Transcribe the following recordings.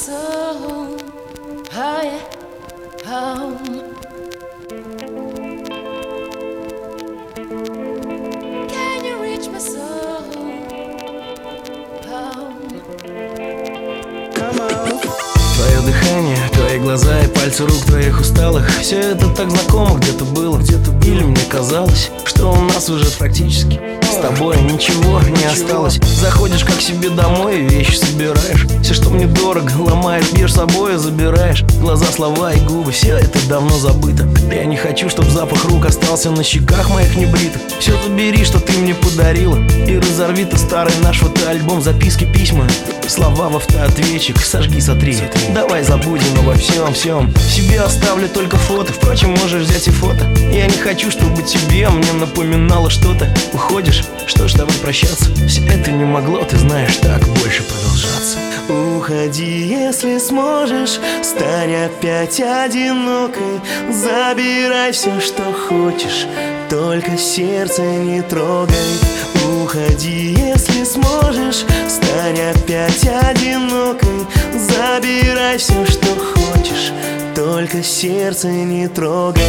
soul higher home. Can you reach my soul home? Come on. Твое дыхание, твои глаза и пальцы рук твоих усталых. Все это так знакомо, где-то было, где-то или мне казалось, что у нас уже практически с тобой ничего не осталось. Заходишь как себе домой и вещи собираешь. Все, что мне дорого, ломаешь, бьешь собой и забираешь. Глаза, слова и губы, все это давно забыто. Я не хочу, чтоб запах рук остался на щеках моих небритых. Все забери, что ты мне подарила, и разорви ты старый наш фотоальбом, записки, письма, слова в автоответчик. Сожги, сотри, давай забудем обо всем. Себе оставлю только фото, впрочем, можешь взять и фото. Я не хочу, чтобы тебе мне напоминало что-то. Уходишь, что ж, давай прощаться. Все это не могло, ты знаешь, так больше продолжаться. Уходи, если сможешь, стань опять одинокой. Забирай все, что хочешь, только сердце не трогай. Уходи, если сможешь, стань опять одинокой. Забирай все, что хочешь, только сердце не трогай.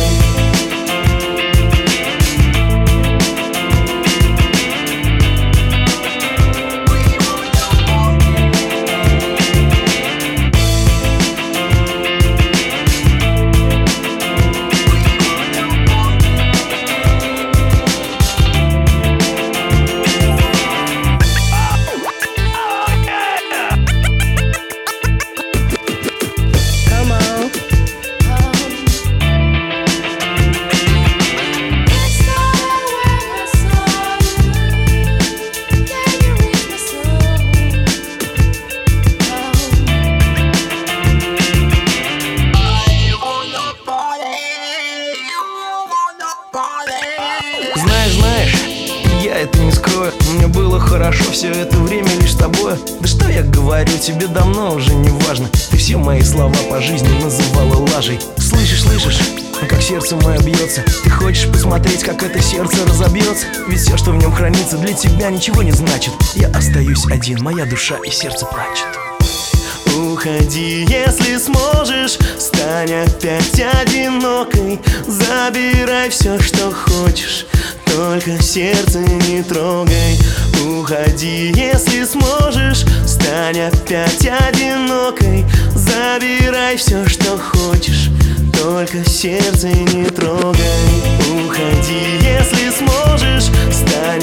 Знаешь, я это не скрою. Мне было хорошо все это время лишь с тобой. Да что я говорю, тебе давно уже не важно. Ты все мои слова по жизни называла лажей. Слышишь, как сердце мое бьется. Ты хочешь посмотреть, как это сердце разобьется? Ведь все, что в нем хранится, для тебя ничего не значит. Я остаюсь один, моя душа и сердце плачет. Уходи, если сможешь, стань опять одинокой. Забирай все, что хочешь, только сердце не трогай. Уходи, если сможешь, стань опять одинокой. Забирай все, что хочешь, только сердце не трогай. Уходи, если сможешь, стань